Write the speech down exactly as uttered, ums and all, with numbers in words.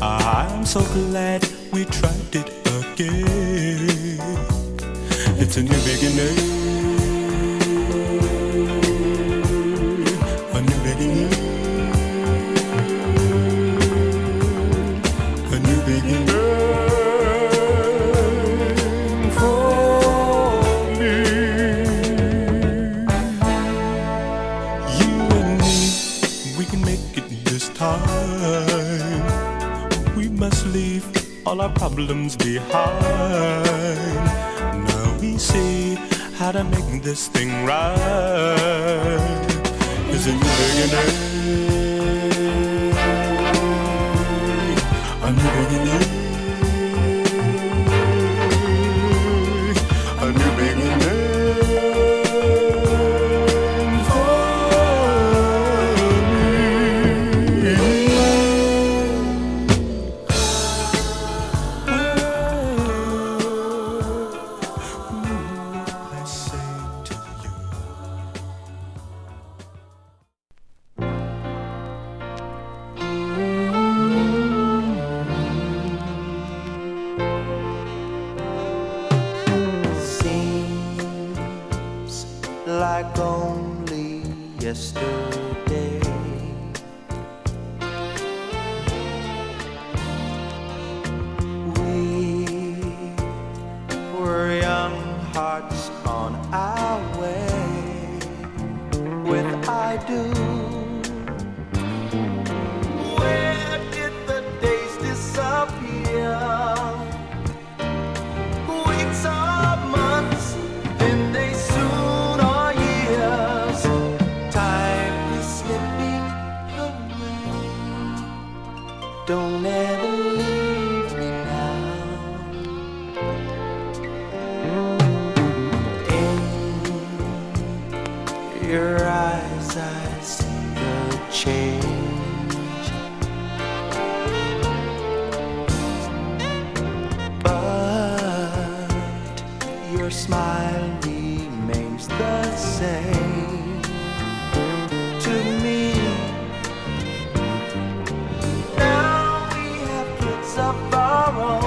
I'm so glad we tried it again. It's a new beginning, a new beginning, a new beginning for me. You and me, we can make it this time. We must leave all our problems behind. Now we see how to make this thing right. It's a new beginning, a new beginning, a new beginning for me. I say to you, seems like only yesterday we were young, hearts on our way with I do. Where did the days disappear? Weeks or months, then they soon are years. Time is slipping away. Don't ever leave me now. In your eyes I see the change, but your smile remains the same to me. Now we have kids of our own.